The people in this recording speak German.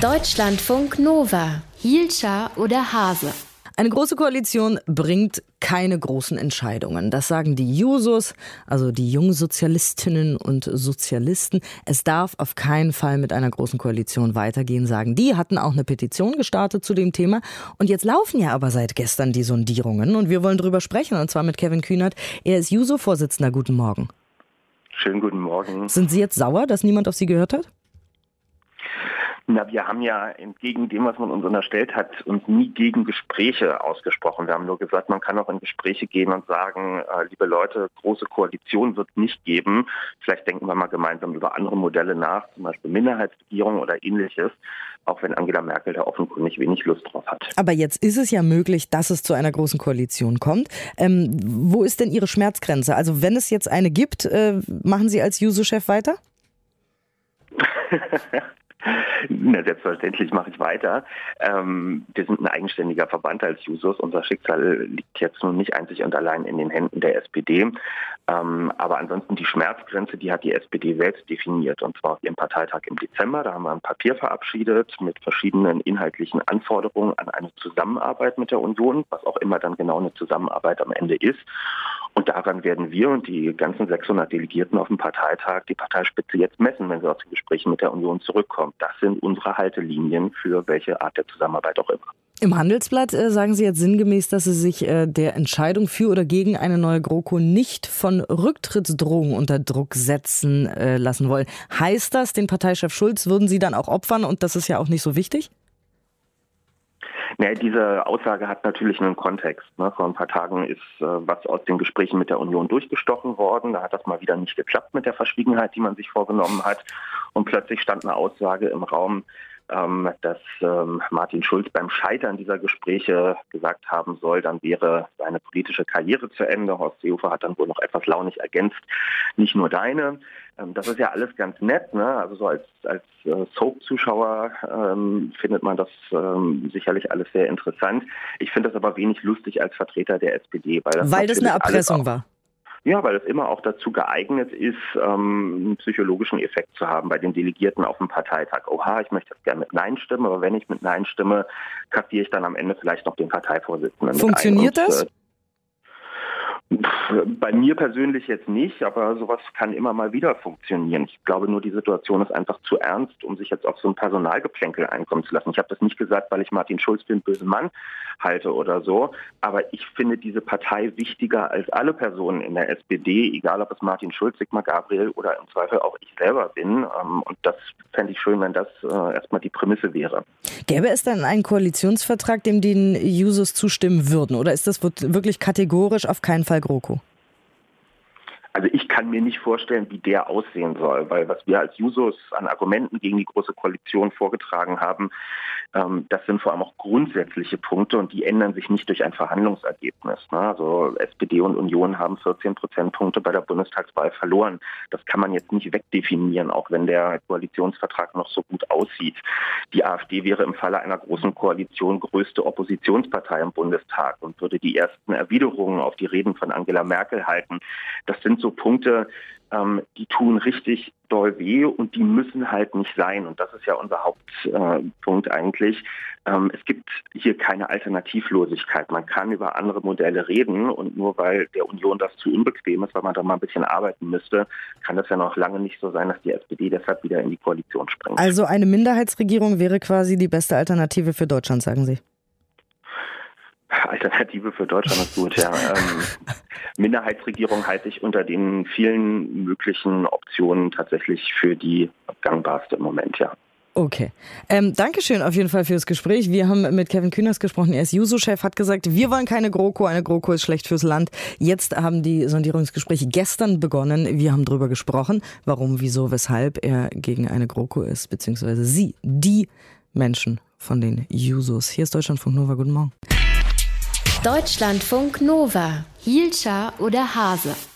Deutschlandfunk Nova. Hielscher oder Hase? Eine große Koalition bringt keine großen Entscheidungen. Das sagen die Jusos, also die Jungsozialistinnen und Sozialisten. Es darf auf keinen Fall mit einer großen Koalition weitergehen, sagen die. Hatten auch eine Petition gestartet zu dem Thema. Und jetzt laufen ja aber seit gestern die Sondierungen. Und wir wollen drüber sprechen, und zwar mit Kevin Kühnert. Er ist Juso-Vorsitzender. Guten Morgen. Schönen guten Morgen. Sind Sie jetzt sauer, dass niemand auf Sie gehört hat? Na, wir haben ja entgegen dem, was man uns unterstellt hat, uns nie gegen Gespräche ausgesprochen. Wir haben nur gesagt, man kann auch in Gespräche gehen und sagen, liebe Leute, große Koalition wird es nicht geben. Vielleicht denken wir mal gemeinsam über andere Modelle nach, zum Beispiel Minderheitsregierung oder ähnliches, auch wenn Angela Merkel da offenkundig wenig Lust drauf hat. Aber jetzt ist es ja möglich, dass es zu einer großen Koalition kommt. Wo ist denn Ihre Schmerzgrenze? Also wenn es jetzt eine gibt, machen Sie als Juso-Chef weiter? Na, selbstverständlich mache ich weiter. Wir sind ein eigenständiger Verband als Jusos. Unser Schicksal liegt jetzt nun nicht einzig und allein in den Händen der SPD. Aber ansonsten die Schmerzgrenze, die hat die SPD selbst definiert. Und zwar auf ihrem Parteitag im Dezember. Da haben wir ein Papier verabschiedet mit verschiedenen inhaltlichen Anforderungen an eine Zusammenarbeit mit der Union, was auch immer dann genau eine Zusammenarbeit am Ende ist. Und daran werden wir und die ganzen 600 Delegierten auf dem Parteitag die Parteispitze jetzt messen, wenn sie aus den Gesprächen mit der Union zurückkommen. Das sind unsere Haltelinien für welche Art der Zusammenarbeit auch immer. Im Handelsblatt sagen Sie jetzt sinngemäß, dass Sie sich der Entscheidung für oder gegen eine neue GroKo nicht von Rücktrittsdrohungen unter Druck setzen lassen wollen. Heißt das, den Parteichef Schulz würden Sie dann auch opfern und das ist ja auch nicht so wichtig? Nee, diese Aussage hat natürlich einen Kontext. Vor ein paar Tagen ist was aus den Gesprächen mit der Union durchgestochen worden. Da hat das mal wieder nicht geklappt mit der Verschwiegenheit, die man sich vorgenommen hat. Und plötzlich stand eine Aussage im Raum, dass Martin Schulz beim Scheitern dieser Gespräche gesagt haben soll, dann wäre seine politische Karriere zu Ende. Horst Seehofer hat dann wohl noch etwas launig ergänzt, nicht nur deine. Das ist ja alles ganz nett, ne? Also so als Soap-Zuschauer findet man das sicherlich alles sehr interessant. Ich finde das aber wenig lustig als Vertreter der SPD. Weil das eine Erpressung war. Ja, weil es immer auch dazu geeignet ist, einen psychologischen Effekt zu haben bei den Delegierten auf dem Parteitag. Oha, ich möchte jetzt gerne mit Nein stimmen, aber wenn ich mit Nein stimme, kassiere ich dann am Ende vielleicht noch den Parteivorsitzenden. Funktioniert das? Bei mir persönlich jetzt nicht, aber sowas kann immer mal wieder funktionieren. Ich glaube nur, die Situation ist einfach zu ernst, um sich jetzt auf so ein Personalgeplänkel einkommen zu lassen. Ich habe das nicht gesagt, weil ich Martin Schulz für einen bösen Mann halte oder so, aber ich finde diese Partei wichtiger als alle Personen in der SPD, egal ob es Martin Schulz, Sigmar Gabriel oder im Zweifel auch ich selber bin. Und das fände ich schön, wenn das erstmal die Prämisse wäre. Gäbe es dann einen Koalitionsvertrag, dem die Jusos zustimmen würden? Oder ist das wirklich kategorisch auf keinen Fall GroKo? Also ich kann mir nicht vorstellen, wie der aussehen soll, weil was wir als Jusos an Argumenten gegen die Große Koalition vorgetragen haben, das sind vor allem auch grundsätzliche Punkte und die ändern sich nicht durch ein Verhandlungsergebnis. Also SPD und Union haben 14 Prozentpunkte bei der Bundestagswahl verloren. Das kann man jetzt nicht wegdefinieren, auch wenn der Koalitionsvertrag noch so gut aussieht. Die AfD wäre im Falle einer großen Koalition größte Oppositionspartei im Bundestag und würde die ersten Erwiderungen auf die Reden von Angela Merkel halten. Das sind so Punkte, die tun richtig doll weh und die müssen halt nicht sein. Und das ist ja unser Hauptpunkt eigentlich. Es gibt hier keine Alternativlosigkeit. Man kann über andere Modelle reden und nur weil der Union das zu unbequem ist, weil man da mal ein bisschen arbeiten müsste, kann das ja noch lange nicht so sein, dass die SPD deshalb wieder in die Koalition springt. Also eine Minderheitsregierung wäre quasi die beste Alternative für Deutschland, sagen Sie? Alternative für Deutschland ist gut, ja. Minderheitsregierung halte ich unter den vielen möglichen Optionen tatsächlich für die gangbarste im Moment, ja. Okay. Dankeschön auf jeden Fall fürs Gespräch. Wir haben mit Kevin Kühnert gesprochen. Er ist Juso-Chef, hat gesagt, wir wollen keine GroKo. Eine GroKo ist schlecht fürs Land. Jetzt haben die Sondierungsgespräche gestern begonnen. Wir haben darüber gesprochen, warum, wieso, weshalb er gegen eine GroKo ist, beziehungsweise sie, die Menschen von den Jusos. Hier ist Deutschlandfunk Nova. Guten Morgen. Deutschlandfunk Nova. Hielscher oder Hase?